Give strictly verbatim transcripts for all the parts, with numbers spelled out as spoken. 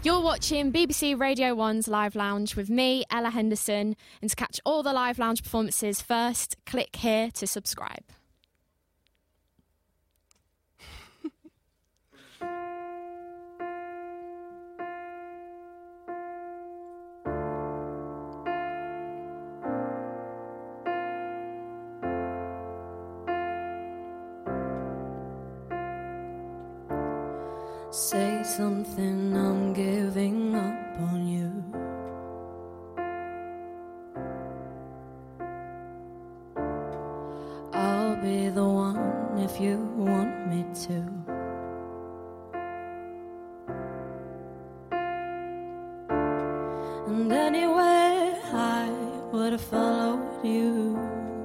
You're watching B B C Radio one's Live Lounge with me, Ella Henderson, and to catch all the Live Lounge performances first, click here to subscribe. Say something, I'm giving up on you. I'll be the one if you want me to. And anywhere I would have followed you.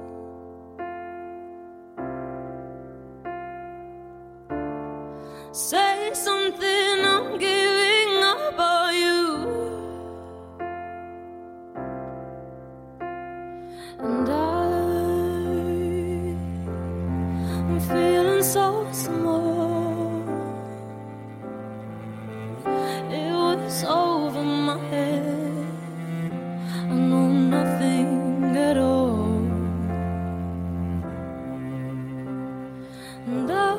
Say something, I'm giving up on you. And I, I'm feeling so small. It was over my head. I know nothing at all. And I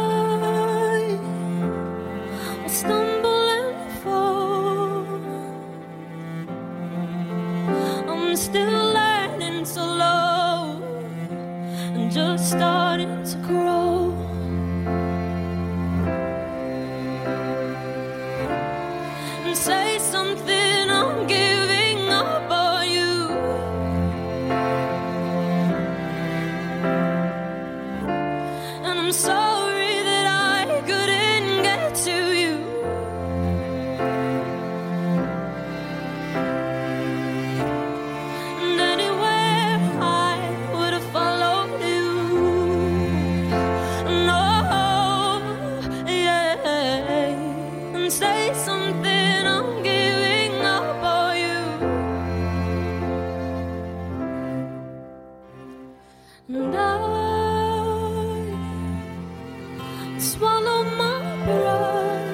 stumble and fall. I'm still learning to love and just starting to grow. And say something, I'm giving up on you. And I'm sorry that I couldn't get to you. And anywhere I would have followed you. No, yeah. And say something, I'm giving up on you. And I swallow my pride.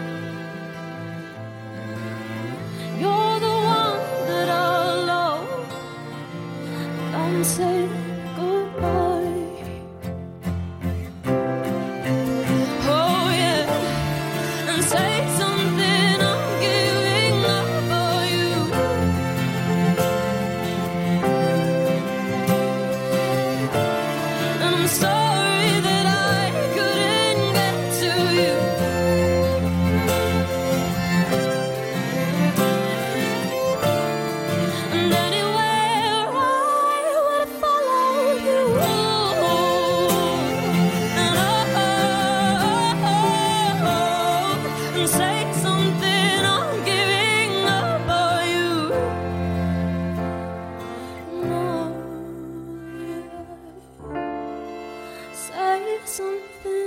You're the one that I love. Come say goodbye. Oh yeah. And say something, I'm giving up on you. And I'm sorry that I couldn't get to you. And anywhere I would have followed you. And oh, and say something, I'm giving up on you. No, say something.